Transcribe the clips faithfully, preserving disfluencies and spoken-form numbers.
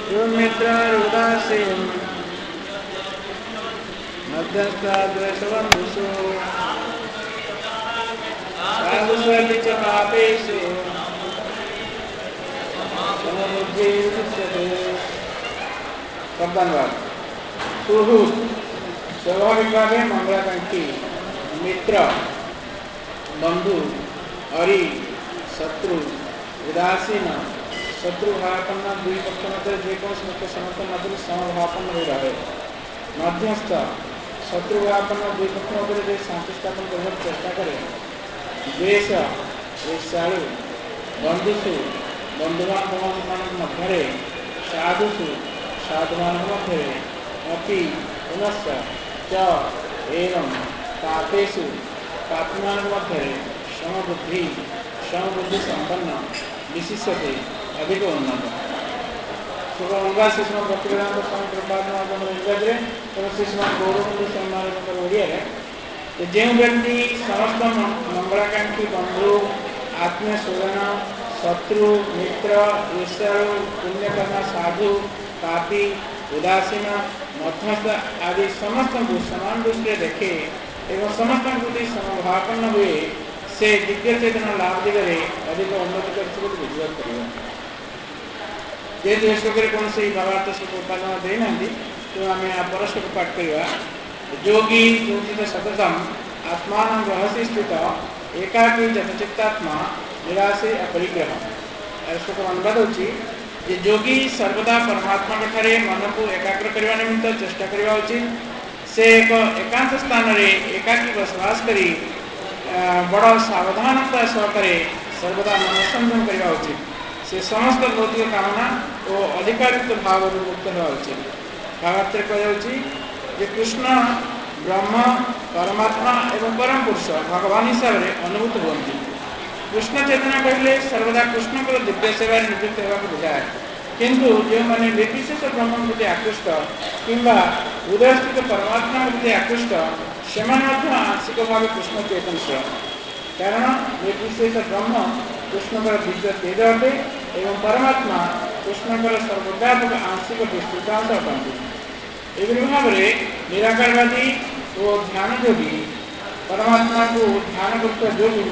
मित्रारुदासीन् मध्यस्थाद्वेषबन्धुषु साधुष्वपि च पापेषु समबुद्धिर्मुच्यते। धन्यवाद। सुहृद स्वाभाविक भाव मंगलाकांक्षी मित्र बंधु हरि शत्रु उदासीन शत्रु भावापन्न दुई पक्ष मध्य जेकोसी मुख्य समर्थन मध्य समभावापन्न हो रहे मध्यस्थ शत्रु भावापन्न दुई पक्ष मध्य शांति स्थापन करने चेष्टा करे द्वेष ईर्ष्यालु बंधुषु बंधुमान मध्य साधुषु साधुमान मध्य अति पुनश्च च एवं पापेषु पापिमान मध्य समबुद्धि समबुद्धि संपन्न विशिष्यते अधिक उन्नत सुबह शिशु प्रतिवेदान संप्रपादन इंग्राजी और शिशु गौरव सम्मान ओडिया जो व्यक्ति समस्त मंगलाकांक्षी बंधु आत्मीय स्वजन शत्रु मित्र ईर्ष्यालु पुण्यकर्मा साधु पापी उदासीन मध्यस्थ आदि समस्त को समान दृष्टि देखे एवं समस्त प्रति समभावापन्न हुए से दिव्य चेतना लाभ दिगरे अधिक उन्नति कर बुझा कर जेहेतु श्लोक कौन से भावार्थ से उपादान देना तो आम परस्पर पाठ करवा योगी योजित सततम आत्मान रहस्य स्थित एकाकी जतचित्तात्मा निराशे अपरिग्रह श्लोक अनुवाद होची जे योगी सर्वदा परमात्मा ठारे मन को एकाग्र करने निमित्त चेष्टा करवा उचित से एक एकांत स्थान रे एकाकी बसवास करी बड़ सावधानता सहकारे सर्वदा मन संयम करवा उचित से समस्त भौतिक कामना और अधिकारित्व भाव मुक्त होगा उचित भावार्थ कह कृष्ण ब्रह्म परमात्मा एवं परम पुरुष भगवान हिसाब से अनुभूत होती कृष्ण चेतना कहले सर्वदा कृष्ण को दिव्य सेवा नियुक्त होगा बुझाए किंतु जो मैंने निर्विशेष ब्रह्म प्रति आकृष्ट किंबा हृदय स्थित परमात्मा प्रति आकृष्ट से आंशिक भाव कृष्ण चैतन्य कारण निर्विशेष ब्रह्म कृष्णकर दिव्य तेज अटे एवं परमात्मा कृष्णकर सर्वव्यापक आंशिक विस्तृतांश अटंती एवं भाव में निराकारवादी और ध्यान योगी परमात्मा को ध्यान करता योगी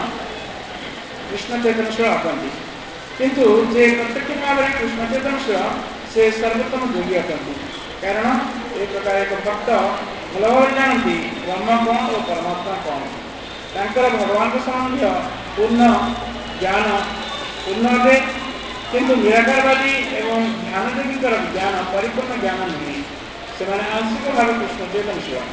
कृष्ण चैतन्य अटंती किंतु जे प्रत्यक्ष भाव में कृष्ण चैतन्य से सर्वोत्तम योगी अटंती कारण एक प्रकार एक भक्त भल भाव जानती ब्रह्म कौन और परमात्मा कौन तांकर भगवान के संबंध पूर्ण ज्ञान पूर्ण अटे किंतु निराकारवादी एवं ध्यान योगी ज्ञान परिपूर्ण ज्ञान नुहे से आंशिक भाव कृष्ण चैतन्य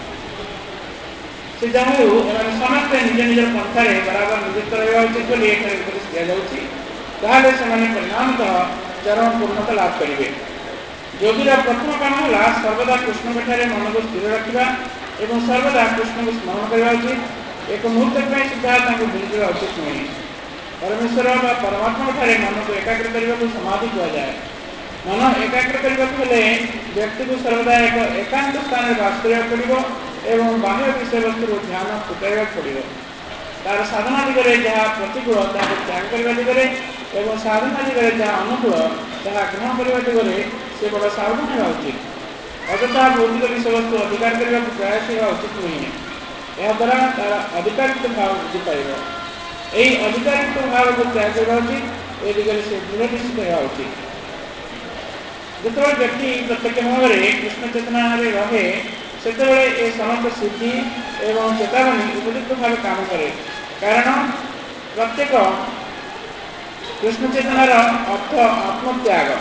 से जहाँ समस्ते निज निज पंथार बराबर नियुक्त रहा उचित उपदेश दि जाए से परिणामतः चरम पूर्णता लाभ करेंगे योगीर प्रथम काम है सर्वदा कृष्ण ठारे मन को स्थिर रखा और सर्वदा कृष्ण को स्मरण करवा उचित एक मुहूर्त सुधा भूलि उचित नुहे परमेश्वर व परमात्मा ठारे मन को एकाग्र करने को समाधि कहुए मन एकाग्र करने व्यक्ति को सर्वदा एक एकांत स्थान में बास करा पड़ो एवं बाह्य विषय वस्तु ध्यान फुटाइवा पड़ो तार साधना दिगरे जहाँ प्रतिकूल त्याग करने दिगरे एवं साधना दिगरे जहाँ अनुकूल जहाँ ग्रहण करने दिगरे से बड़ा सावधान होगा उचित अजथा भौतिक विषय वस्तु अधिकार करने को प्रयास होगा उचित नुहे यह द्वारा तार अधिकारित्व भाव वृद्धि पाइब यही अधिकारित्व भाव को त्याग करवा उचित ए दिगरे से दृढ़ निश्चित होगा उचित जो व्यक्ति प्रत्यक्ष भाव में कृष्ण चेतना रहे से समस्त सिद्धि एवं चेतावनी उपयुक्त भाव काम करे कारण प्रत्येक कृष्ण चेतनार अर्थ आत्मत्याग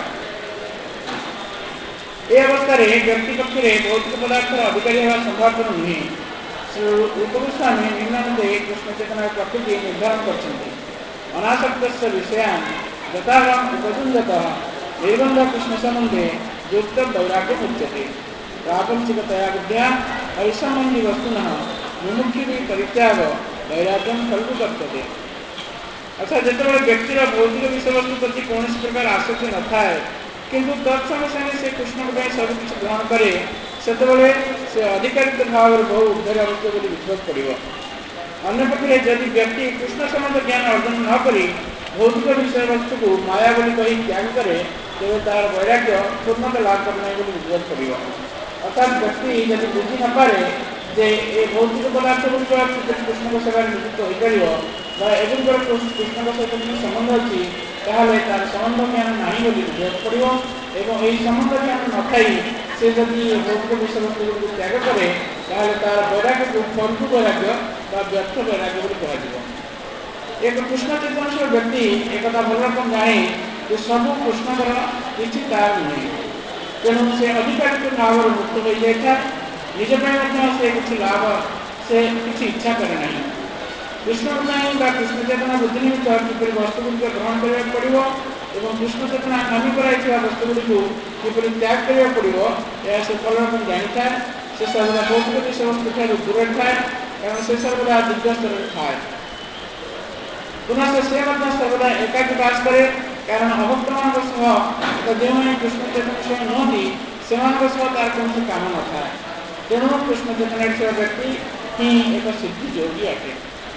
ए अवस्था व्यक्ति पक्ष भौतिक पदार्थर अधिकारी होगा संभावना नुहे श्री रूप गोस्वामी निम्नानंदे कृष्ण चेतना प्रकृति निर्धारण कर अनासक्त विषयान यथावम उपजुंजत निर्बंध कृष्ण संबंधे युक्त वैराग्य उच्यते प्रापंचिकतया विद्या ऐसंबंधी वस्तुन मुमुक्षु परित्याग वैराग्यम खलु कर्तव्य अर्थात जो व्यक्तिर भौतिक विषय वस्तु प्रति कौन प्रकार आसक्ति न थाए किंतु तत्संगे संगे से कृष्ण सबकि ग्रहण करे से अधिकारित भाव बहु उद्धार अवस्था विश्वास पड़ो अन्यपक्षे जदि व्यक्ति कृष्ण संबंध ज्ञान अर्जन न करी भौतिक विषय वस्तु को माया बोली कही त्याग करे तेरे तार वैराग्य पूर्णता लाभ करना बुझे पड़ो अर्थात व्यक्ति जब बुझी न पारे जे ये भौतिक पदार्थ गुड़िक कृष्ण सेवा नियुक्त हो पार एवं कृष्ण सहित जो संबंध अच्छी तार संबंध ज्ञान ना बोली बुझे पड़ो एवं यही संबंध ज्ञान न थी से जदि भौतिक विषय वस्तु गुड़ त्याग कै तार वैराग्य को फलकु वैराग्य व्यर्थ वैराग्य बोली कह एक कृष्ण चेतनशील व्यक्ति एक भल रकम जाने जे सब कृष्णकर किसी तार नुहे तेणु से अधिकाधिक लाभ मुक्त हो जाए निज से किसी लाभ से किसी इच्छा करे ना कृष्ण कृष्ण चेतना बुद्धि निमित्त किपर वस्तु गुड़िक ग्रहण करा पड़ो एवं कृष्ण चेतना नामी कराई वस्तु गुड़िक किपर त्याग करा पड़ो यह से फल रकम जानी था से सर्वदा भौतिक विषय वस्तु ठार दूर थाए कारण से सर्वदा दिव्य स्तर थाए पुनः से सर्वदा एकाकी बास करे कारण अभक्त मान जो कृष्ण चेतन सह नुहति से तार कौन काम न था तेणु कृष्ण चेतन व्यक्ति ही एक सिद्धि योगी अटे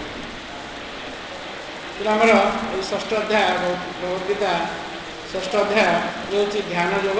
आमर षष्ठ अध्याय भगवद्गीता षष्ठ अध्याय जो ध्यान योग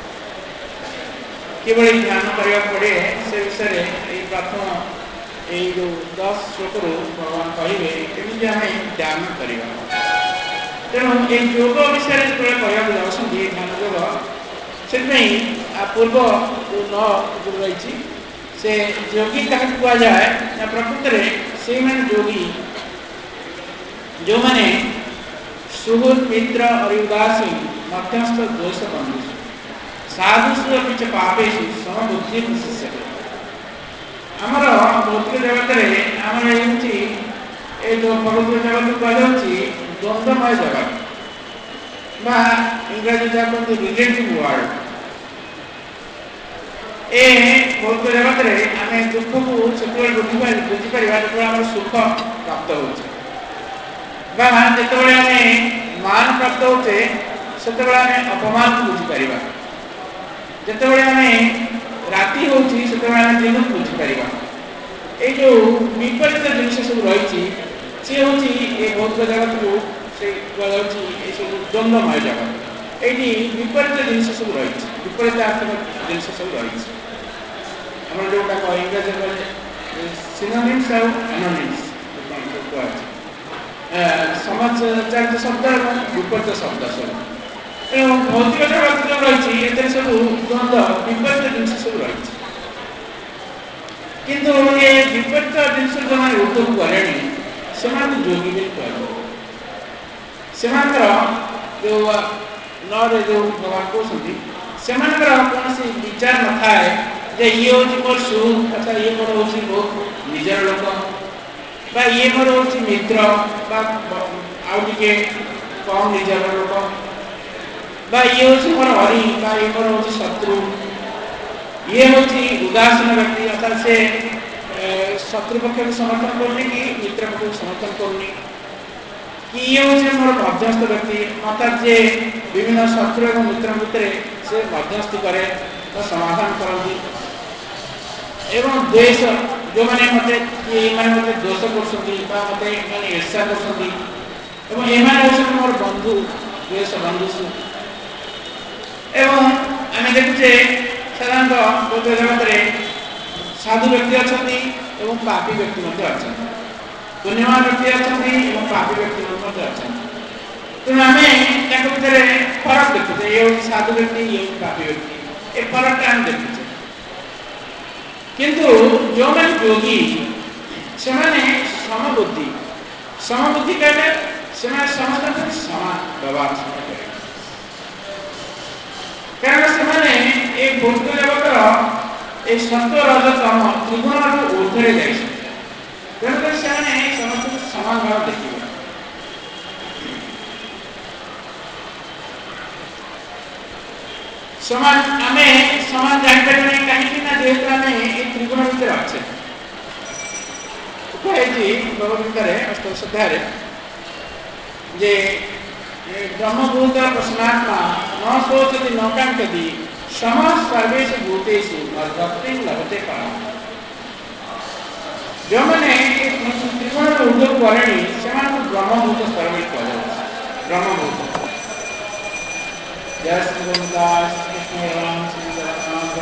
किभली ध्यान करने पड़े से विषय ये प्रथम ये जो दस श्लोक भगवान कहे केमी आम ध्यान करवा तेणु ये योग विषय जो कहवाक जाऊँगी ध्यान योग से पूर्व जो नौ जो रही से योगी क्या कहुए ना प्रकृत में से योगी जो मैंने सुहृद मित्र और उदासीन मध्यस्थ द्वेष बंधु साधुषु अभी पापेशु समबुद्धि शिष्य आमर भौतिक जगत में आम ये जो भौतिक जगत कहुच्छी द्वंद्वमय जगत बा इंग्राजी जहाँ कहते रिलेटिव वर्ल्ड ए भौतिक जगत में आम दुख को से बुझी बुझीपर जो आम सुख प्राप्त हो जिते आम मान प्राप्त होते से अपमान को बुझीपर जिते आम राति होती से दिन को बुझीपर ये जो विपरीत जिन सब रही सी हूँ ये भौतिक जगत को से सब द्वंद्वमय जगत ये विपरीत जिन सब रही विपरीतात्मक जिन सब रही आम जोटा इंग्राजी सिनोनिम्स और एनोनिम्स समाचार शब्द और विपरीत शब्द सब एवं भौतिक जगत जो रही है सब द्वंद्व विपरीत जिन सब रही किंतु ये विपरीत जिन जो मैंने ऊर्धक गले से योगी भी कह जो नरे जो भगवान कहते से कौन विचार न थाए जे ये हूँ मोर सुख अच्छा ये मोर हूँ बहुत निजर लोक ये मोर हूँ मित्र आउटे कम निजर लोक ये हूँ मोर हरि ये मोर हूँ शत्रु ये हूँ उदासीन व्यक्ति अर्थात से शत्रु पक्ष को समर्थन करनी कि मित्र पक्ष को समर्थन करनी कि ये हूँ मोर मध्यस्थ व्यक्ति अर्थात जे विभिन्न शत्रु और मित्र भितर से मध्यस्थी करे तो समाधान करती एवं द्वेष जो मैंने मत मत दोष कर मत ईर्षा कर मोर बंधु द्वेष बंधु एवं आम देखुचे साधारणतः बौद्ध जगत में साधु व्यक्ति अच्छा पापी व्यक्ति अच्छा पुण्यवान व्यक्ति अच्छा पापी व्यक्ति अच्छा तेणु आम भर फरक देखुचे ये हूँ साधु व्यक्ति ये हूँ पापी व्यक्ति ये फरक आम देखुचे किंतु जो मैंने योगी से समबुद्धि समबुद्धि कहले से समस्त समान व्यवहार कारण से एक भौतिक जगत एक सत्व रजतम त्रिगुण ऊर्धे जाए तेणुक समस्त समान भाव देखिए समान आम समान जानपर कहीं जेहेतु आम ये त्रिगुण भितर अच्छे कही भगवद्गीतार अष्टदश अध्याय जे ब्रह्मभूत प्रश्नात्मा न सोचती न कांक्षति सम सर्वेषु भूतेषु भक्ति लभते परम जो मैंने त्रिगुण ऊर्ध्व गले से ब्रह्मभूत स्तर में कह ब्रह्मभूत जय श्री गोविंदास कृष्ण राम श्री जगन्नाथ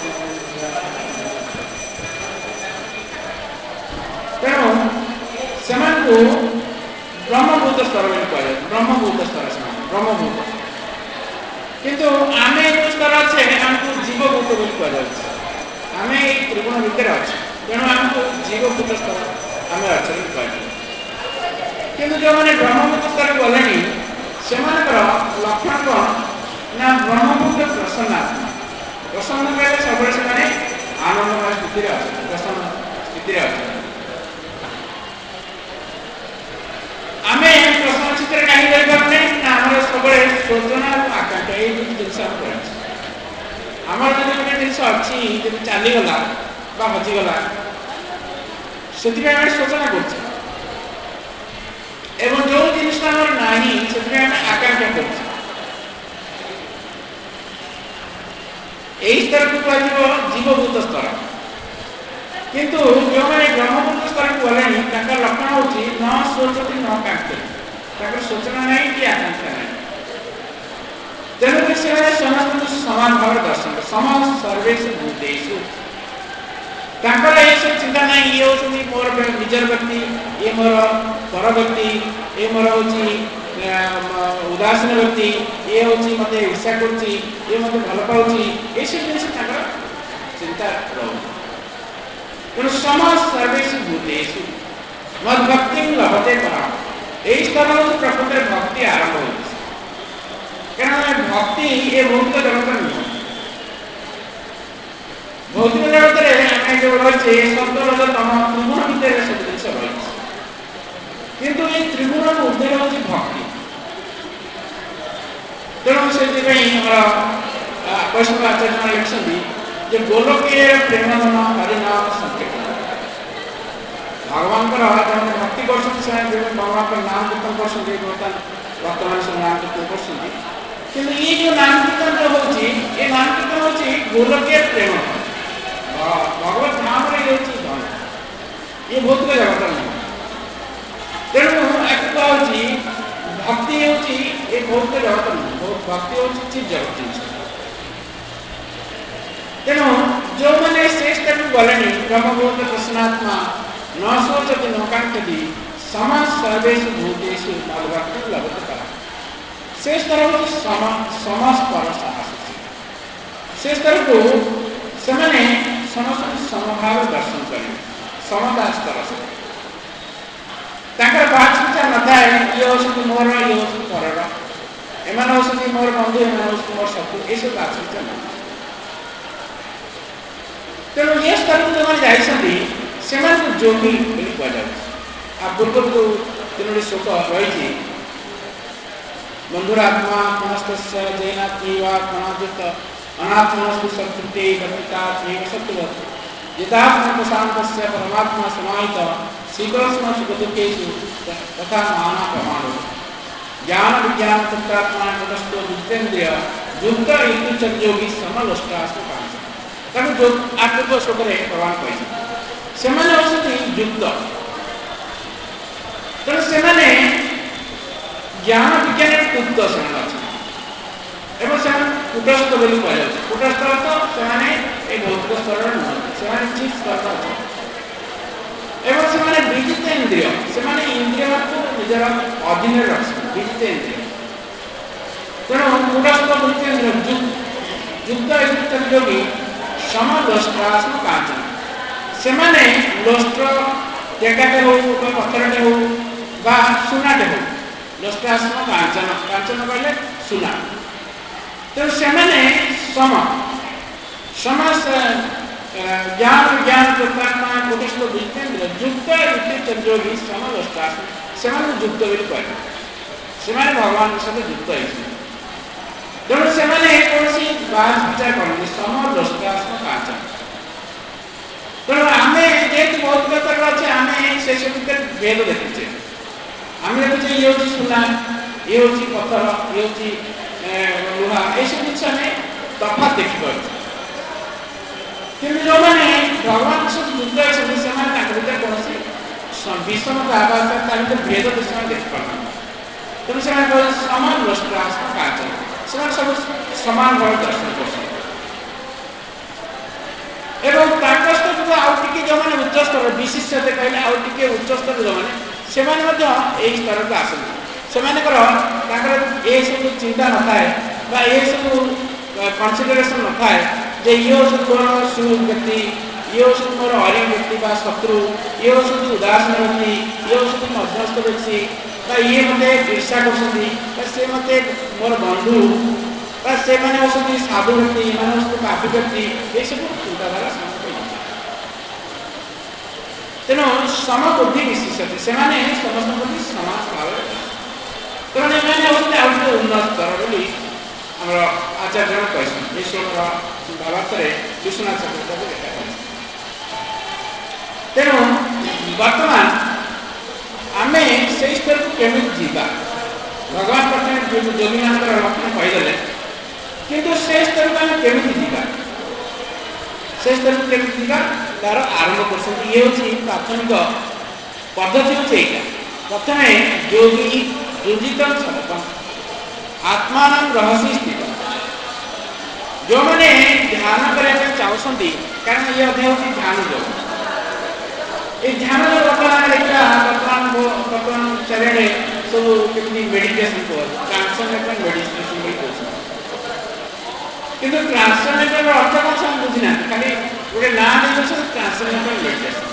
तेणु से ब्रह्मभूत स्तर कह ब्रह्मभूत स्तर से ब्रह्मभूत किंतु आम जो स्तर अच्छे आमको जीवभूत कह आम ये त्रिगुण भितर अच्छे तेणु आमको जीवभूत स्तर आम अच्छे कह किंतु जो मैंने ब्रह्मभूत स्तर गले से लक्षण कौन ना ब्रह्मभूत प्रसन्नात्मा प्रसन्न कहले सब से आनंदमय स्थिति प्रसन्न स्थिति आम प्रसन्न स्थिति कहीं जाने ना आम सब सोचना आकांक्षा ये जिनस आम जो गोटे जिन अच्छी जब चलीगला हजिगला से सोचना कर जो जिनसा ना से आकांक्षा कर यही स्तर को कह जीवभूत स्तर किंतु जो मैंने ब्रह्मभूत स्तर को गले लक्षण हूँ न सोचती न कांक्षती सोचना नहीं कि आकांक्षा नहीं तेणुक से समस्त समान भाव दर्शन सम सर्वेषु भूतेषु ये सब चिंता नहीं ये हूँ मोर निजर व्यक्ति ये मोर पर व्यक्ति ये मोर हूँ उदासीन व्यक्ति ये हूँ मत ईर्षा कर ये मत भल पाँच ये सब जिन चिंता रोक तेणु सम सर्वेषु भूतेषु मद्भक्ति लभते पराम यही स्तर हूँ प्रकृत भक्ति आरंभ हो कारण भक्ति ये भौतिक जगत नुह भौतिक जगत में जो रही सत्य रज तम त्रिगुण भितर सब जिन रही किंतु ये त्रिगुण ऊर्धे हूँ भक्ति तेणु से वैष्णव आचार्य लिखते गोलोकीय प्रेमधन हरिनाम संकीर्तन भगवान भक्ति कर भगवान नाम कीर्तन कर वर्तमान सब नाम कीर्तन कर ये जो नाम कीर्तन जो होची ये नाम कीर्तन होची गोलोकीय प्रेम भगवत नाम रे धन ये भौतिक जगत नहीं तेणु एक भक्ति होची ये भौतिक जगत नहीं बहुत भक्ति होची चित जगत जिन तेणु जो मैंने से स्तर को गले ब्रह्मभूत प्रसन्नात्मा न सोचती न कांक्षती सम सर्वेषु भूतेषु मद्भक्ति लभते पराम से स्तर हूँ समस्पर साहसी से स्तर को से समस्त समभाव दर्शन करेंगे समता स्तर से बात विचार न था ये हूँ मोर ये हूँ पर एम हूँ मोर बंधु एम हूँ मोर शत्रु ये सब बात विचार न तेणु ये स्तर को जो जाती से जोगी कह पूर्व जो तीन श्लोक रही बंधुरात्मा पुनस्त जैनात्मीवा प्रणजुत अनात्मनस्तु संतृप्ति वर्तितात्मेव सत्वत् यथात्मप्रशांत परमात्मा समाहित शीघ्रस्म सुखदुःखेषु तथा नाना प्रमाणो ज्ञान विज्ञान तत्त्वात्मा तटस्थो जितेन्द्रिय युक्त इत्युच्चयोगी समलोष्टास्म कांच जो आपूर्व श्लोक भगवान कही से युक्त तेणु से ज्ञान विज्ञान युक्त से कूटस्थ बोली कह कूटस्थ तो से भौतिक स्तर नुह से स्तर एवं से विजित इंद्रिय से इंद्रिय को निजर अधीन रखते विजित इंद्रिय तेणु कूटस्थ विजित इंद्रिय युक्त योगी समलोष्टास्म कांचन से लोष्ट टेकाटे हो पथरटे हो सुनाटे हो लोष्टास्म कांचन कांचन कहले सुना तेणु से सम सम ज्ञान विज्ञान तत्त्वात्मा कूटस्थ विजितेन्द्र युक्त चंद्रोगी समलोष्टास्म से युक्त बोली कह से भगवान सहित युक्त होती तेणु से कौन बात विचार करते समलोष्टास्म कांचन तेणु आम जेहतु भौतिकता अच्छे आम से सब भेद देखुचे आम देखुचे ये हूँ सुना ये हूँ पत्थर ये हूँ लुहा ये सब जिन तफात देखिए कि जो मैंने भगवान सब युक्त होती से कौन विषमता आवाज भेद से देखिपार तेणु से समलोष्टास्म कांचन से सब सामान भाव दर्शन कर जो मैंने उच्च स्तर विशिष्यते कहले आउ टिके उच्च स्तर जो मैंने से यही स्तर को आसती से ये सब चिंता न थाए ये सब कनसीडरेसन न थाए जे ये सब मोर सु व्यक्ति ये सब मोर अरि व्यक्ति बा शत्रु ये सब उदासीन व्यक्ति ये सब मध्यस्थ व्यक्ति ये मत ईर्षा कर से मत मोर बंधु से मैंने साधु व्यक्ति मान पापी व्यक्ति ये सब चिंताधारा तेणु समबुद्धि विशिष्यते से समस्त प्रति समान भाव तेणु एम आउट उन्नत स्तर बोली आम आचार्य कहते ये श्लोक भावार्थ विश्वनाथ चक्रवर्ती देखा तेणु बर्तमान आम से स्तर को केमी जीवा भगवान प्रथम योगी मान लक्षण कहीदे किंतु से स्तर को आम केमी जीवा से स्तर को केमी जीवा तार आरंभ कर ये हूँ प्राथमिक पद्धति हूँ यहाँ प्रथम योगी रुजित आत्मा रहस्य स्थित जो मैंने ध्यान करने चाहते कारण ये अध्याय हूँ ध्यान योग ये ध्यान योग बर्तमान देखा बर्तमान बर्तमान चारिड़े सब कमी मेडिटेशन ट्रांससेंडेंटल मेडिटेशन कहते किंतु ट्रांससेंडेंटल अर्थ कौन सब बुझीना खाली गोटे ना नहीं ट्रांससेंडेंटल मेडिटेशन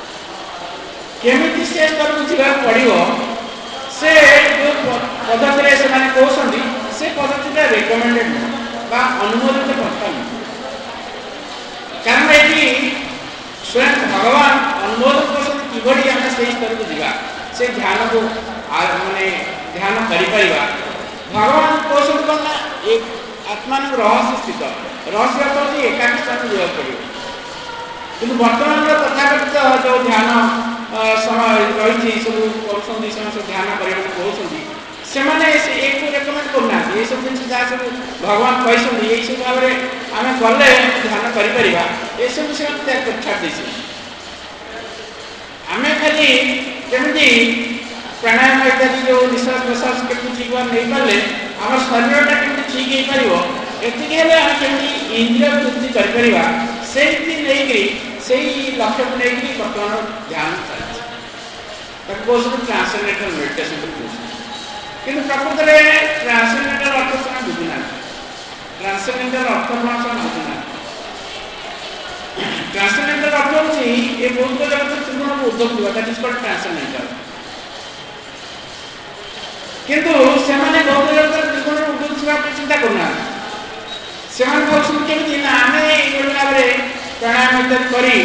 केमी से स्तर को जीवा पड़ो से जो पद्धति से कहते से पद्धति रेकमेंडेड बा अनुमोदित प्रथा कारण ये स्वयं भगवान अनुमोदन कर किभली आम से स्तर को जीवा से ध्यान को माने ध्यान कर भगवान कहते कौन ना एक आत्मा रहस्य स्थित रहस्य अर्थ एकाकी स्थान जीवा पड़ो कि बर्तमान तथाकथित जो ध्यान समय रही सब कर ध्यान करने कहते से एक को रेकमेंड करना ये सब जिन जहाँ सब भगवान कहते यही सब भाव में आम गले ध्यान कर ये सब से त्याग कर छाड़ आम खाली केमी प्राणायाम इत्यादि जो निश्वास प्रश्वास केमी ठीक भाव नहीं पारे आम शरीरटा केमी ठीक हो पार ये आम केमी इंद्रिय वृद्धि कर से लक्ष्य को लेकिन बर्तमान ध्यान चलती कहते ट्रांससेंडेंटल मेडिटेशन किंतु प्रकृत में ट्रांससेंडेंटल अर्थ से बुझीना ट्रांससेंडेंटल अर्थ कौन से बुझीना ट्रांससेंडेंटल अर्थ हूँ ये बहुत जगत त्रिगुण को उद्धव हुआ दैट इज कॉल्ड ट्रांससेंडेंटल किंतु से बहुत जगत त्रिगुण उद्धव चिंता करना से कहते ना आम ये भाव में प्राणायाम इत्यादि करी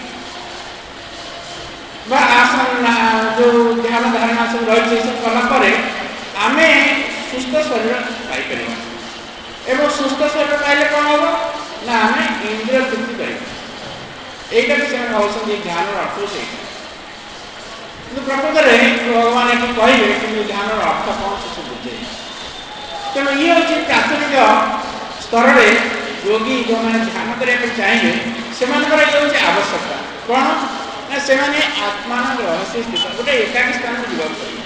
आसन जो ध्यान धारणा सब रही सब कलापर आम सुस्थ शरीर पाइपर एवं सुस्थ शरीर पाइले कौन हम ना आम इंद्रिय तृप्ति कर यहीटा से भावुँ ध्यान अर्थ से प्रकृत में भगवान ये कहे कि ध्यान अर्थ कौन से बुझे तेणु ये हूँ प्राथमिक स्तर में योगी जो मैंने ध्यान करने चाहिए से ये हूँ आवश्यकता कौन ना से आत्मा रहस्य स्थित गोटे एकाकी स्थान को जीवा पड़े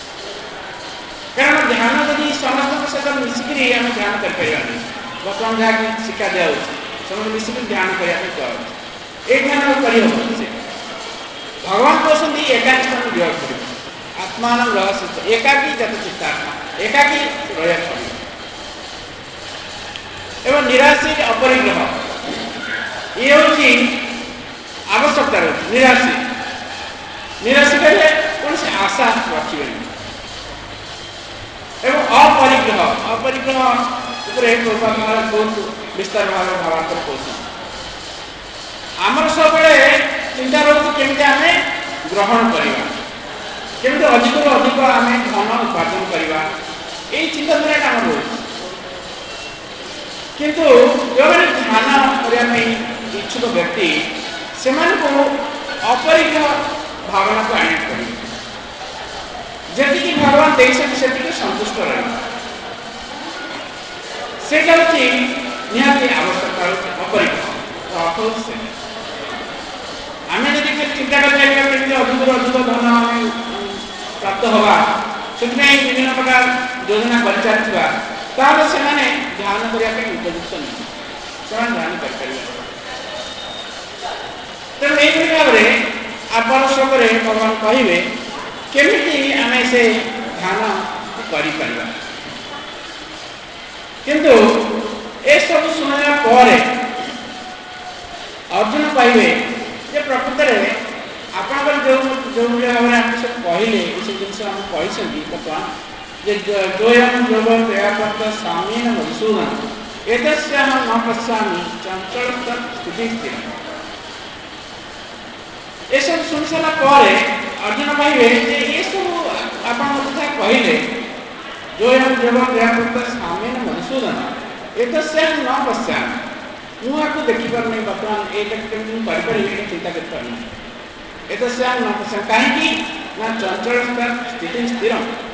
कारण ध्यान जदि समस्त सहित मिसिक आम ध्यान कर बर्तमान जहाँ शिक्षा दिया समस्त मिसिक ध्यान करने कह ये ध्यान कर भगवान कहते एकाकी स्थान को जीवा पड़े आत्मा रहस्य एकाकी जत चित्तात्मा एकाकी रहा पड़े एवं निराशी अपरिग्रह ये हूँ आवश्यकता रही निराशी निराशी कहले कौन से आशा रखे एवं अपरिग्रह अपरिग्रह बहुत विस्तार भाव भावार्थ कहते आमर सब चिंता रोज केमी आम ग्रहण करवा केमी अधिक अधिक आम धन उपार्जन करवा यही चिंताधारा आम रोज किंतु जो मैंने ध्यान करने इच्छुक व्यक्ति से अपरिग्रह भावना को आने पड़े जी भगवान दे से संतुष्ट रही निहाती आवश्यकता अपरिग्रह अर्थ से आम जब चिंता कर अधिक अधिक धन प्राप्त हवा से विभिन्न प्रकार योजना कर ताले से माने ध्यान करिया के उपयुक्त नहीं से ध्यान कर करिया तो एई भाव रे आपण सबरे भगवान कहिबे केमिति आमे से ध्यान करि परिबा किंतु ए सब सुनला परे अर्जुन कहिबे जे प्रकृत रे आपण जो जो भाव रे हम सब कहिले इस जिंस हम कहि सकी बर्तमान जे द्वयं योग प्रयापत साम्येन मधुसूदन एतस्याह न पश्यामि चंचल स्थिति स्थिर ए सब सुन सारा परे अर्जुन कहिबे जे ये सब आपण कथा कहिले द्वयं योग प्रयापत साम्येन मधुसूदन एतस्याह न पश्यामि मु आपको देखि पर नहीं वर्तमान ए केमि कर पर ये चिंता कर पर नहीं एतस्याह न पश्यामि काहे कि ना चंचल स्थिति स्थिर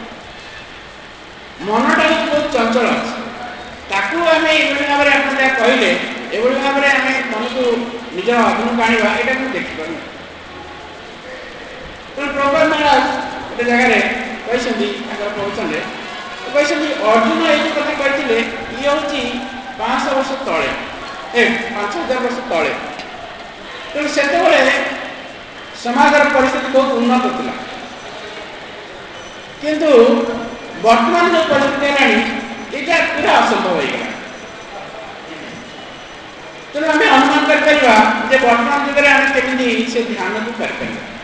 मनटा बहुत चंचल अच्छे ताकू आम ये भाव में आप कहले ये भाव में आम मन को निज अधीन आने यहाँ मुझे देखिपार तेणु प्रभुपाद महाराज गोटे जगह कहते प्रवचन कहते अर्जुन ये कथा कहते ये हूँ पाँच वर्ष तले ए पांच हजार वर्ष तले तेणु से समाजर परिस्थिति बहुत उन्नत था किंतु वर्तमान जो परिस्थिति है ये पूरा असंभव हो गया तेणु आम अनुमान कर वर्तमान जुगे आम केमी से ध्यान को कर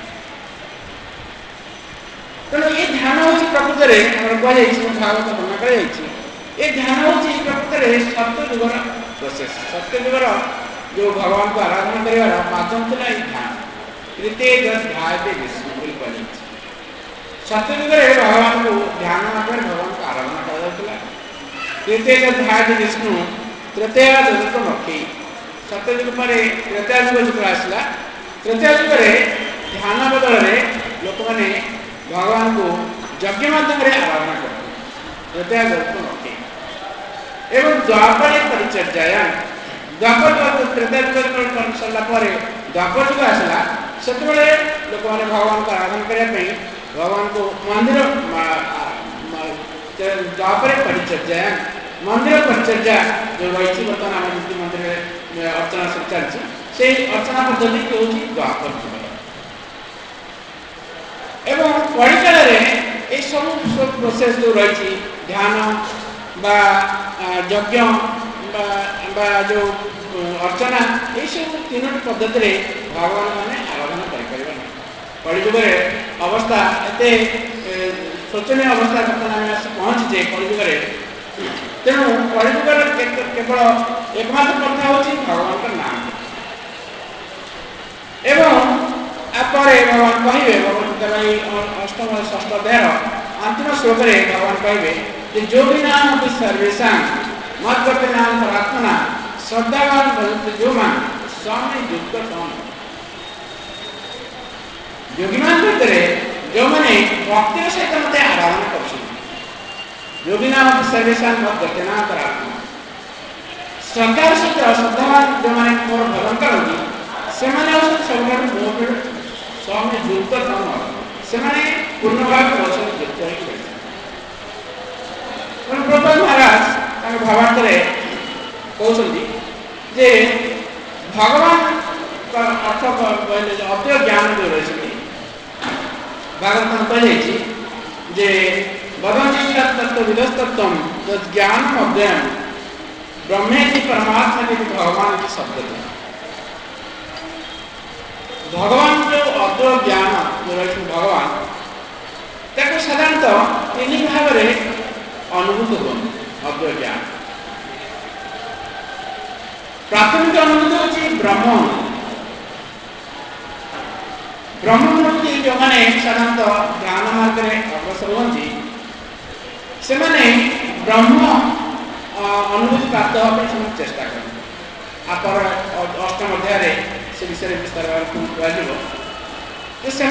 तेणु ये ध्यान हूँ प्रकृत में कहुई भागवत वर्णना कर ध्यान हूँ प्रकृत सत्ययुगर प्रोसेस सत्ययुगर जो भगवान को आराधना कर माध्यम था ये ध्यान तृतीय ध्यायते विष्णु बोली कही सत्ययुग भगवान को ध्यान माध्यम भगवान को आराधना करा तृतीय ध्यायते विष्णु तृतीय जगत नखी सत्ययुग पर तृतीय युग जो आसला तृतीय युग ध्यान बदल में लोक मैंने भगवान को यज्ञ माध्यम आराधना करते तृतीय जगत नखी एवं द्वापर परिचर्या द्वापर तृतीय युग कर सारापर द्वापर युग आसला से लोक मैंने भगवान को आराधना करने भगवान को मंदिर द्वापर परिचर्या मंदिर परिचर्या जो रही बर्तमान आम जी मंदिर अर्चना सब चलती से अर्चना पद्धति हूँ द्वापर एवं कलिकाल ये सब सब प्रोसेस जो रही ध्यान बा यज्ञ जो अर्चना ये सब तीन पद्धति भगवान मैंने आराधना कर कलिजुगे अवस्था एत शोचनीय अवस्था बर्तमान आम आसी पहुँचे कलिजुगे तेणु कलिजुगर केवल एकमात्र प्रथा हूँ भगवान का नाम एवं आपरे भगवान कहे भगवत अष्टम षष्ठ अध्याय अंतिम श्लोक भगवान कहे जो भी नाम अभी सर्वेशा मत करते नाम परात्मना श्रद्धावान भजते जो मान स्वामी युक्त कौन योगीमान भितर जो मैंने भक्ति सहित मत आराधना कर योगी नाम सर्वेशा मत करते नाम परात्मना श्रद्धा सहित श्रद्धावान जो मैंने मोर भजन करती से सब मोह स्वामी युक्त कौन से पूर्ण भाव वचन युक्त प्रभुपाद महाराज भावार्थ कहते जे भगवान अर्थ कहले अद्वय ज्ञान जो रही भागवत कही जे वदंती तत्व विदस्तत्व ज्ञान अध्ययन ब्रह्मेति परमात्मा के भगवान के शब्द थे भगवान जो अद्वय ज्ञान जो रही भगवान ताको साधारणतः तीन भाव में अनुभूत हो अद्वय ज्ञान प्राथमिक अनुभूति हूँ ब्रह्म ब्रह्ममूर्ति जो मैंने साधारणतः ध्यान मार्ग में अग्रसर होती से ब्रह्म अनुभूति प्राप्त होगा चेष्टा करते आप अष्टम अध्याय से विषय विस्तार कह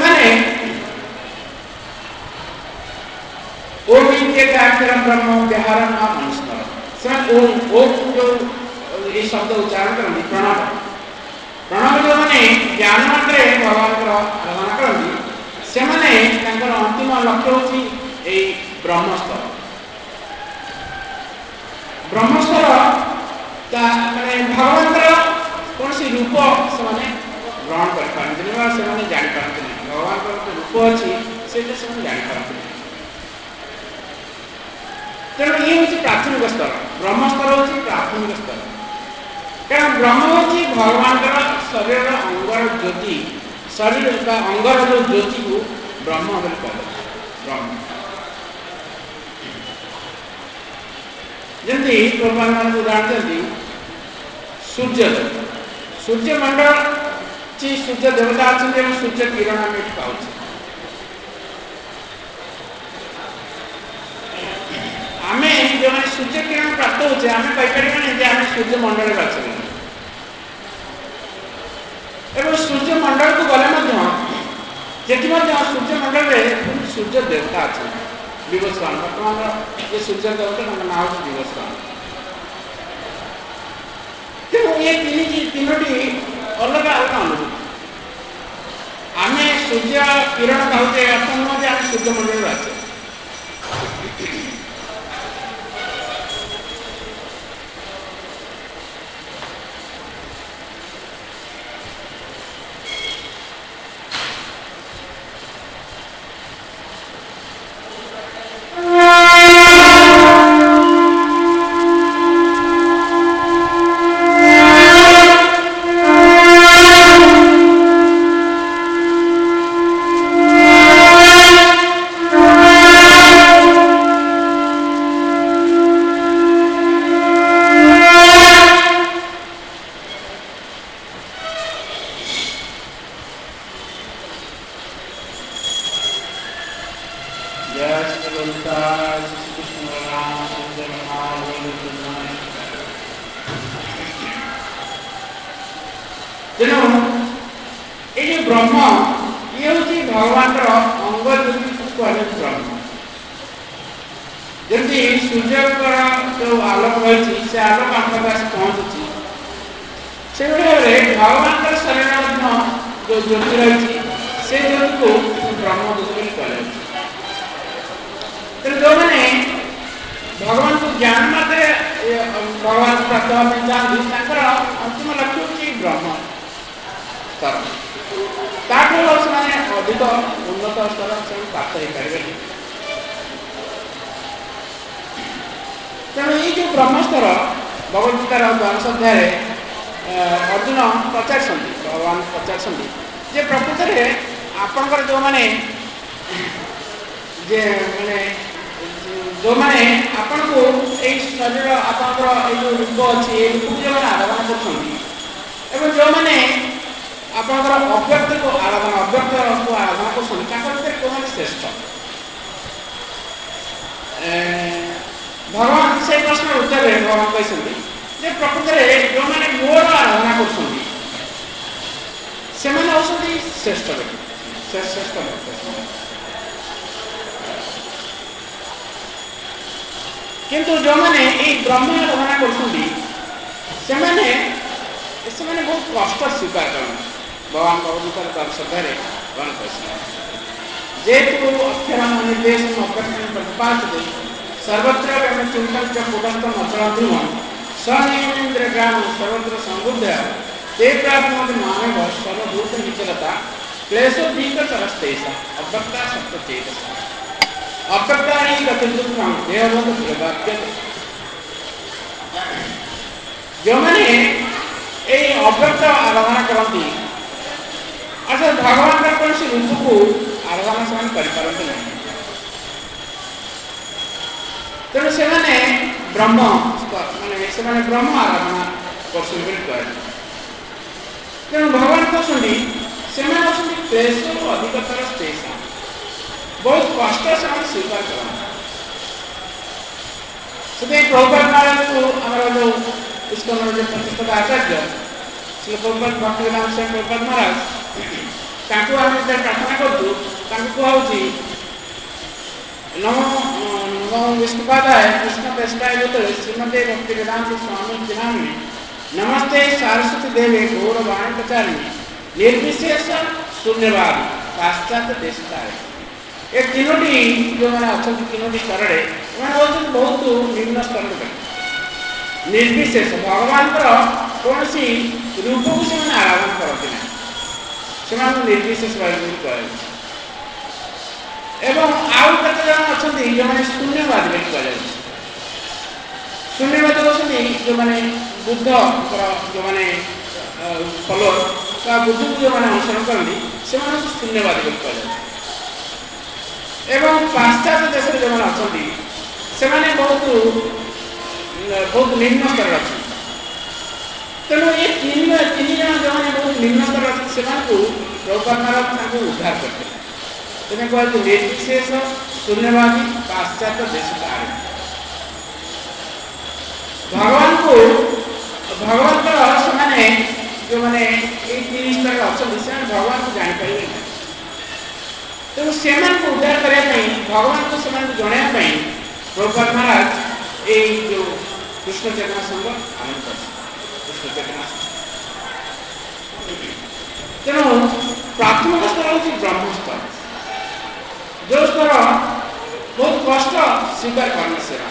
ओम इत्यक्षरम ब्रह्म व्याहरण अनुस्मरण ओम ओम जो ये शब्द उच्चारण करती प्रणव प्रणव जो मैंने ज्ञान मात्रे भगवान आराधना करती से अंतिम लक्ष्य हूँ ब्रह्मस्तर ब्रह्मस्तर माने भगवान कौन सी रूप से ग्रहण कर पारती से जापारती भगवान रूप अच्छी से जापारती तेणु ये हूँ प्राथमिक स्तर ब्रह्मस्तर हूँ प्राथमिक स्तर कारण ब्रह्म हूँ भगवान शरीर अंगर ज्योति शरीर का अंगर जो ज्योति को ब्रह्म बोली कह ब्रह्म जमी भगवान मान उदाहरण सूर्य सूर्य मंडल ची सूर्य देवता अच्छे सूर्य किरण आम पाऊ आम जो सूर्य किरण प्राप्त होचे आम पाइपर आम सूर्य मंडल अच्छे एवं सूर्य मंडल को गले जेटी सूर्य मंडल में सूर्य देवता अच्छे विवस्वान बर्तमान ये सूर्य देवता ना हूँ विवस्वान तेणु ये तीन तीनोटी अलग अलग अनुभूति आम सूर्य किरण कहते अर्थ नुह आम सूर्य मंडल आसे तेणु ये ब्रह्म ये हूँ भगवान अंग कहले ब्रह्म जमी सूर्य जो आलोक रही से आलोक आम पास पहुँचुची से भाव भगवान शरीर जो ज्योति रही से ज्योति को ब्रह्म ज्योति कहले तेणु जो मैंने भगवान को ज्ञान मत भगवान प्राप्त होगा चाहती अंतिम लक्ष्य हूँ ब्रह्म स्तर अधिक उन्नत स्तर से प्राप्त हो पारे तेणु ये जो ब्रह्मस्तर भगवदगीतार द्वादश अध्याय अर्जुन पचार भगवान पचार जे प्रकृत में आपणकर जो मैंने जे मैंने जो मैंने आपण को शरीर आपंकर जो रूप अच्छी रूप जो मैंने आराधना कर जो मैंने आपंकर अव्यक्त को आराधना अव्यक्त को आराधना कर कौन श्रेष्ठ भगवान से प्रश्न उत्तर भगवान कहते प्रकृत में जो मैंने मोर आराधना कर श्रेष्ठ व्यक्ति श्रेष्ठ व्यक्ति किंतु जो मैंने ब्रह्म आराधना कर बहुत कष्ट स्वीकार कर भगवान भगवदगीतार द्वादश अध्याय भगवान कहते जेतु अक्षर निर्देश प्रतिपादते सर्वत्र चिंतन कूटस्थ अचल सनियमेन्द्र ग्राम सर्वत्र संबुद्ध ते प्राप्त मानव सर्वभूत निचलता क्लेशोदीक तरस्तेषा अव्यक्ता सप्तचेतसा अव्यक्तानि गतिर्दुःखं देहबोध दुर्भाग्यते जो मैंने ये अव्यक्त आराधना करती अर्थात भगवान का कौन रूप को आराधना से करते नहीं तेणु से ब्रह्म माने से ब्रह्म आराधना कर तेणु भगवान कहते से क्लेश अधिकतर स्टेशन बहुत कष्ट से स्वीकार करते प्रभुपाद महाराज को आम जो इस्कन जो प्रतिष्ठित आचार्य श्री प्रभुपाद भक्तिवेदांत स्वामी प्रभुपाद महाराज आम प्रार्थना करूँ कहुच्छी नमो नमो विष्णुपादाय कृष्ण प्रेष्ठाय जो श्रीमते भक्तिवेदांत स्वामी नामे नमस्ते सरस्वती देवे गौरवाणी प्रचारिणी निर्विशेष शून्यवाद पाश्चात्य देशताय ये तीनोटी जो मैंने अच्छा तीनोटी स्तर में बहुत निम्न स्तर निर्विशेष भगवान कौन सी रूप को से आराधना करते हैं से निर्विशेष भाव कह एवं आउ कत जन अच्छा जो मैंने शून्यवादी भी कह शून्यवादी होती जो मैंने बुद्ध जो मैंने फलोअर बुद्ध को जो मैंने अनुसरण करती से शून्यवादी भी कह एवं पाश्चात्य देश जो मैंने अच्छा से बहुत बहुत निम्न स्तर अच्छे तेणु ये तीन तीन जन जो मैंने बहुत निम्न स्तर अच्छे से प्रभुपाद उद्धार करते तेने कहते निर्विशेष शून्यवादी पाश्चात्य देश भगवान को भगवान से जो मैंने तीन स्तर अच्छा से भगवान को जापर ना तेणु से उद्धार करने भगवान को जनवाई प्रभुपाद महाराज ये जो कृष्ण चेतना संघ आरंभ कर कृष्ण चेतना तेणु प्राथमिक स्तर हूँ ब्रह्म स्तर जो स्तर बहुत कष्ट स्वीकार करने से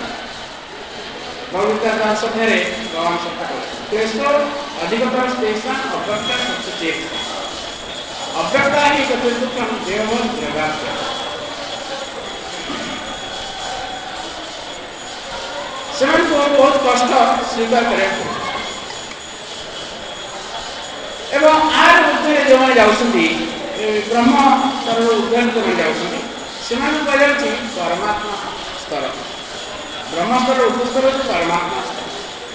भगवता सभ्य भगवान सत्ता अधिकतर स्टेशन अव्यक्ता सबसे चेक अव्यक्ता ही कथन देव व्यवहार से बहुत कष्ट स्वीकार करें एवं आर ऊर्धे जो मैंने जाऊँगी ब्रह्म स्तर ऊर्धे जो मैंने जाऊँगी से कह परमात्मा स्तर ब्रह्म स्तर ऊर्ध स्तर हूँ परमात्मा स्तर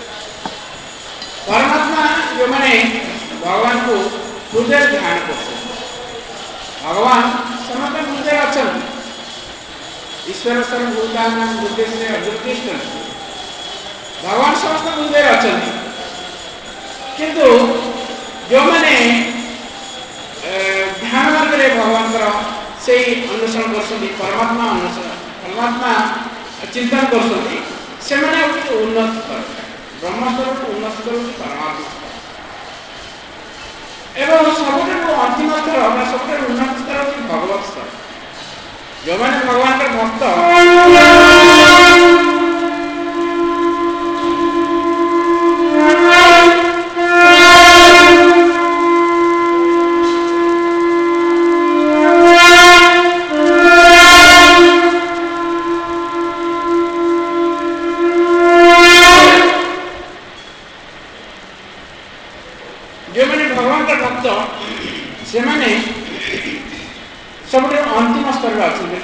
परमात्मा जो मैंने भगवान को हृदय ध्यान कर भगवान समस्त हृदय अच्छा ईश्वर स्तर भूतान बुद्धि से अदृष्ट भगवान समस्त हृदय अच्छा किंतु जो मैंने ध्यान मार्ग भगवान से अनुसरण कर परमात्मा अनुसरण परमात्मा चिंतन कर उन्नत स्तर ब्रह्मस्तर उन्नत स्तर परमात्मा एवं सब अंतिम स्तर सब उन्नत स्तर हूँ भगवत स्तर जो मैंने भगवान का भक्त अंतिम स्तर अच्छे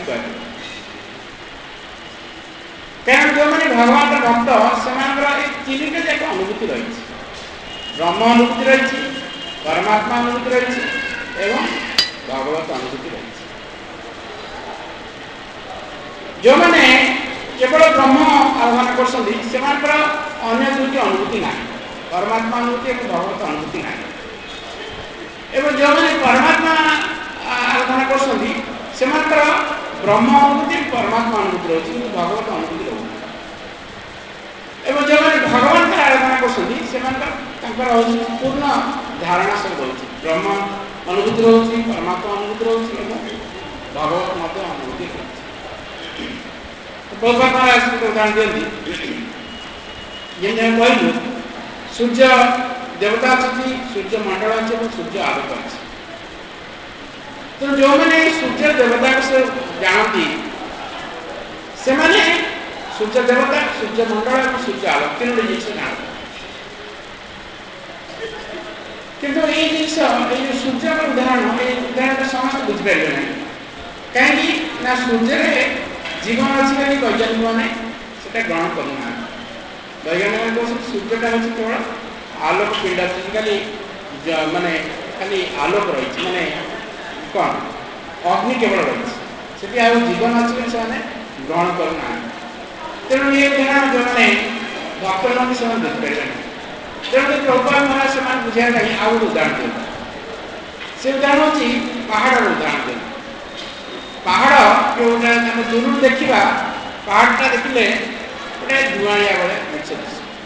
कारण जो मैंने भगवान भक्त से तीन जाक अनुभूति रही ब्रह्म अनुभूति रही परमात्मा अनुभूति रही एवं भगवत अनुभूति रही जो मैंने केवल ब्रह्म आराधना कर अन्य दुईटी अनुभूति ना परमात्मा अनुभूति और भगवत अनुभूति ना एवं जो मैंने परमात्मा आराधना कर ब्रह्म अनुभूति परमात्मा अनुभूति रही भगवत अनुभूति रही एवं जो मैंने भगवान का आराधना कर पूर्ण धारणा सब रही ब्रह्म अनुभूति रही परमात्मा अनुभूति रही भगवत मत अनुभूति रही प्रभुपाद महाराज उदाहरण दिखती ये कहलु सूर्य देवता अच्छी सूर्य मंडल अच्छे और सूर्य आलोक अच्छे तो जो मैंने सूर्य देवता को जानती से माने सूर्य देवता सूर्य मंडल और सूर्य आलोक तीन जिन जानते किंतु ये जिन सूर्य उदाहरण ये उदाहरण समस्त बुझीपारे ना कहीं ना सूर्य जीवन अच्छी कहीं वैज्ञानिक मैंने ग्रहण करना वैज्ञानिक कौन सूर्यटा हूँ केवल आलोक पिंड खाली माने खाली आलोक रही माने कौन अग्नि केवल रही से जीवन अच्छी से ग्रहण करना तेणु ये उदाहरण जो मैंने भक्त लोग से बुझीपारे तेणु प्रभुपाद महाराज से बुझाई आउ गोटे उदाहरण दिखाते से उदाहरण हूँ पहाड़ उदाहरण दिखाते पहाड़ गोटे दूर देखा पहाड़टा देखिले गोटे धुआया भाया मिक्स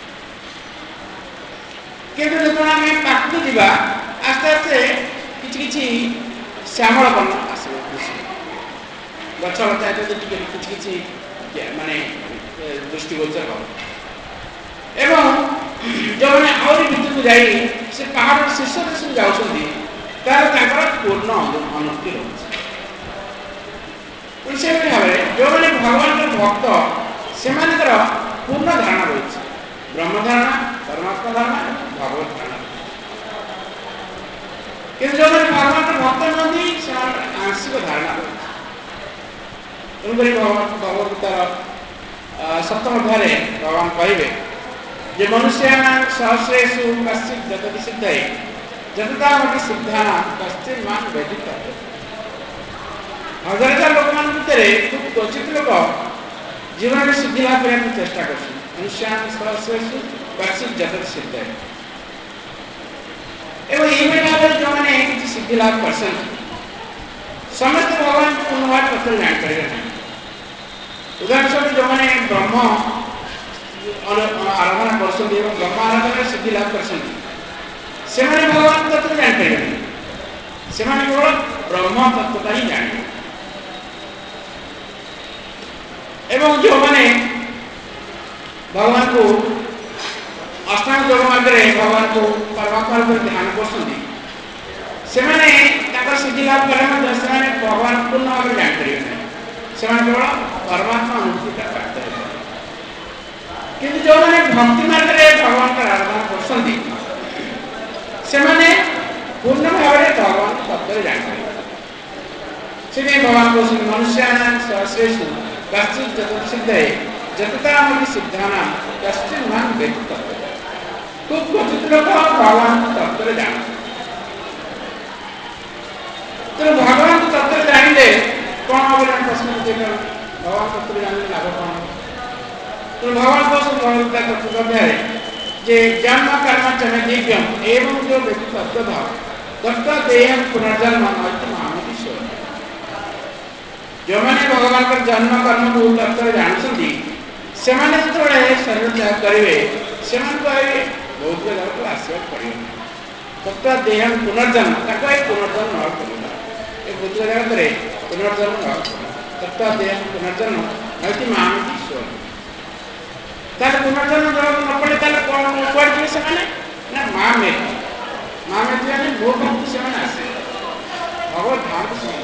किंतु जो आम पाखक जा आस्ते आस्ते कि श्यामल बर्ण आस गलता कि माने दृष्टिगोचर हम एवं जो मैंने आहरी भितर को जाई से पहाड़ शीर्ष देश में जाउछंदी तार ताकर पूर्ण अनुभूति रहुछि उसे भावे जो मैंने भगवान के भक्त से मानकर पूर्ण धारणा रहुछि ब्रह्म धारणा परमात्मा धारणा भगवत धारणा किंतु जो मैंने भगवान के भक्त नदी से आंशिक धारणा रहुछि उनकरी भगवान भगवत गीतार सप्तम अध्याय भगवान कहिबे जे मनुष्याणां सहस्रेषु कश्चित् जतति सिद्धये जततामपि सिद्धानां कश्चित् मां वेदितव्यते हजार हजार लोक मान भितर खूब क्वचित लोक जीवन में सिद्धि लाभ करने की चेष्टा करछन मनुष्याणां सहस्रेषु कश्चित् जतति सिद्धये एवं ये भाव जो माने किसी सिद्धि लाभ करछन समस्त भगवान को अनुवाद पत्र जान करेगा उदाहरण स्वरूप जो माने ब्रह्म आराधना करछन एवं ब्रह्म आराधना सिद्धि लाभ करछन से माने भगवान तत्व जान करेगा से माने केवल ब्रह्म तत्व का ही जाने एवं जो माने भगवान को अष्टांग योग मार्ग रे भगवान को परमात्मा पर ध्यान करछन से माने ताकर सिद्धि लाभ करे में से माने भगवान पूर्ण भाव जान करेगा से माने केवल परमात्मा अनुभूति का प्राप्त है किंतु जो माने भक्ति मार्ग रे भगवान का आराधना करछन से माने पूर्ण भाव रे भगवान तत्व जान करेगा से भगवान को मनुष्याणां सहस्रेषु कश्चित् जतति सिद्धये जततामपि सिद्धानां कश्चित् मां वेदितव्यते खूब क्वचित लोक भगवान तत्व जान तो भगवान को तत्व जानले कौन होगा प्रश्न देखो भगवान तत्व जानले लाभ कौन तो भगवान को भगवत तत्व अध्याय जे जन्म कर्म च मे दिव्यम एवं जो व्यक्ति तत्व तत्व देहम पुनर्जन्म नैति मामति ईश्वर जो माने भगवान का जन्म कर्म को तत्व जानछंती से माने थोड़े शरीर त्याग करिवे से माने कहबे बहुत जगह को आश्रय पड़ियो तत्व देहम पुनर्जन्म ताको एक पुनर्जन्म न करियो एक बहुत जगह करे पुनर्जन्म न तत्व देहम पुनर्जन्म नैति मामति ईश्वर तार पुनर्जन्म जब न पड़े ताले कोन कोड जे से माने ना मां में मां में जाने वो भक्त से माने आसे भगवत धाम से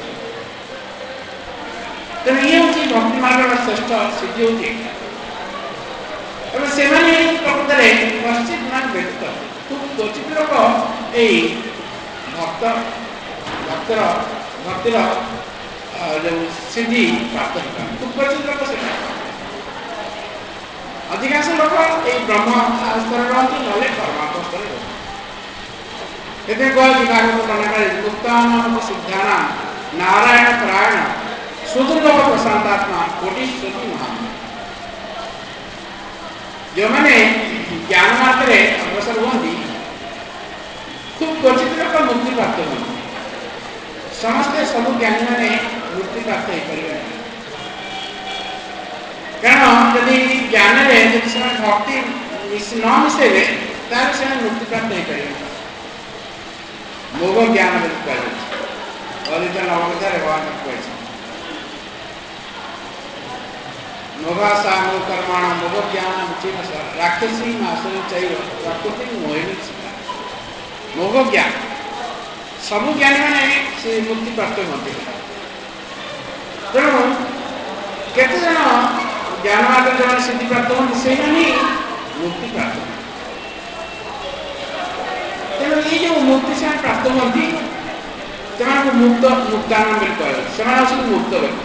तो ये होची भक्ति मार्ग का श्रेष्ठ सिद्धि होती अब से माने प्रकृतरे कश्चित् मां वेदित खूब क्वचित लोक एई भक्त भक्तर भक्तिर जो सिद्धि प्राप्त होता खूब क्वचित लोक से अधिकांश लोक ए ब्रह्म स्तर रहती नले परमात्मा स्तर रहती एते को विभाग को करने मुक्तानां सिद्धानां नारायण परायण सुदुर्लभ प्रशांतात्मा कोटि श्रुति महान जो माने ज्ञान मार्ग रे अग्रसर होती खूब क्वचित लोक मुक्ति प्राप्त होती समस्त सब ज्ञानी माने मुक्ति प्राप्त हो परिवे कारण यदि ज्ञान रे यदि से भक्ति न मिसेबे तार से मुक्ति प्राप्त हो परिवे मोह ज्ञान में कहे और इधर नवोदय रे भगवान कहै मोगा सामो कर्माण मोग ज्ञान विचिन राक्षसी मासुर चैव प्रकृति मोहिनी मोग ज्ञान सब ज्ञानी माने से मुक्ति प्राप्त होते तेणु केते जन ज्ञान मार्ग जो सिद्धि प्राप्त होते से नहीं मुक्ति प्राप्त तेणु ये जो मुक्ति से प्राप्त होती से मुक्त मुक्तान कह से मुक्त व्यक्ति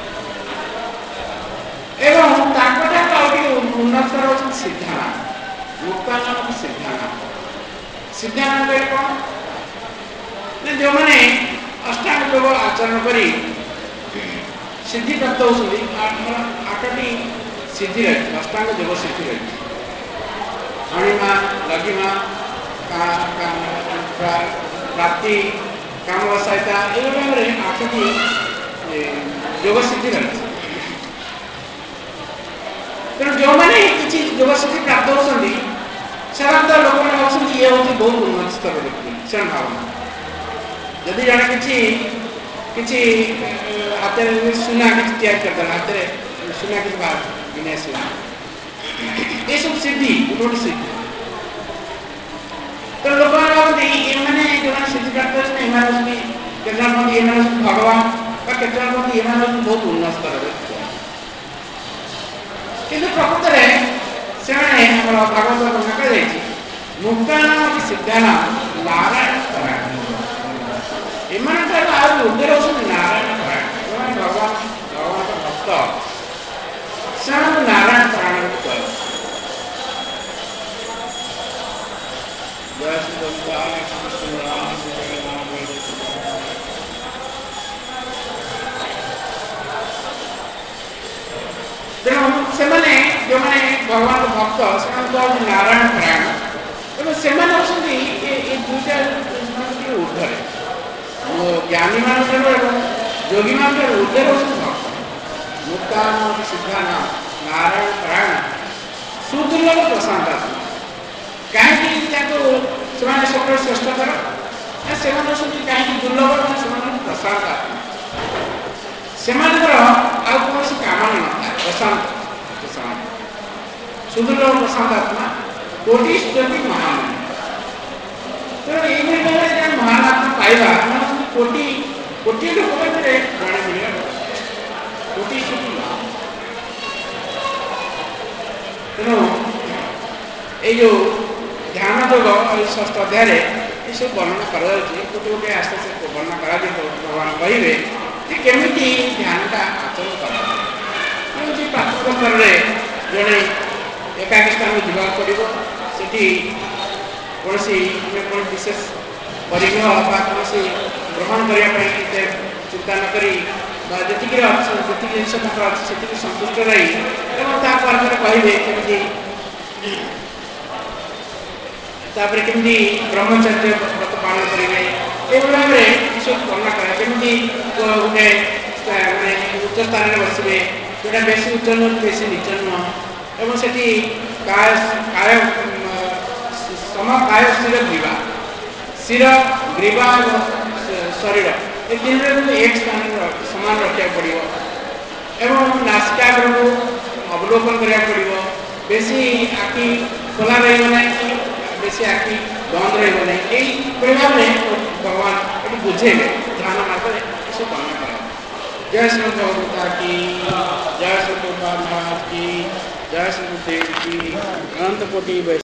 एवं ताकटा काउटी उन्नत करो सिद्धाना मुक्ताना को सिद्धाना सिद्धाना के कोन ने जो माने अष्टांग योग आचरण करी सिद्धि प्राप्त होसुली आठटी सिद्धि रे अष्टांग योग सिद्धि रे अणिमा लगिमा का का प्राप्ति काम वसायता ए रे आठटी योग सिद्धि रे तेणु जो मैंने किसी योग सिद्धि प्राप्त होती साधारणतः लोक मैंने भावुं ये हूँ बहुत उन्नत स्तर व्यक्ति से भावना जदि जड़े किसी किसी हाथ सुना कि तैयार करता हाथ में सुना कि बाहर गिने आसला ये सब सिद्धि गोटे सिद्धि तो लोक मैंने जो सिद्धि प्राप्त होती भगवान केत बहुत उन्नत स्तर किंतु प्रकृत में से भागवत वर्णना कर मुक्तान सिद्धान नारायण परायण एमान उद्देर होती नारायण परायण भगवान भगवान भक्त से नारायण परायण कह जय श्री तेणु से जो मैंने भगवान भक्त से नारायण परायण तेणु से दुईटा ऊर्धे ज्ञानी मान योगी मान ऊर्धे होती भक्त मुक्तान सिद्धान नारायण परायण सुदुर्लभ प्रशांत आत्मा कहीं से सब श्रेष्ठतर से कहीं दुर्लभ से प्रशांत आत्मा से आउ कौन कामना न प्रशांत प्रशांत सुदुर्लभ प्रशांत आत्मा कोटि स्तुति महान तेणु ये महान आत्मा पाइबा कोटि कोटि लोक प्राणी मिले कोटि स्तुति महान तेणु ये ध्यान योग षष्ठ अध्याय ये सब वर्णना कर गोटे गोटे आस्ते आस्ते वर्णना कर भगवान कहे कि केमी ध्यानटा आचरण कर प्राथमिक स्तर में जड़े एकाकी स्थान को जावाक पड़ो से कौन विशेष परिग्रह कौन ग्रहण करने चिंता नक जी जिन जिन अच्छी संतुष्ट रही कहे कमी तापर केमती ब्रह्मचर्य व्रत पालन करेंगे ये भाव में सब वर्णना कराए केमती गोटे माने उच्च स्थान में बसवे जोटा बेसी उच्च नुह बेसी नीच नुह एवं से काय काय सम काय स्थिर ग्रीवा शिर ग्रीवा शरीर ये तीन एक स्थान सामान रखा पड़ो एवं नासिकाग्र को अवलोकन करा पड़ो बेसी आखि खोला रही बेसी आखि बंद रही यही भाव में भगवान ये बुझेले ध्यान मार्ग सब वर्णना करा जय श्री भगवता की जय श्री गोपाल की जय श्री देव की अनंत कोटि।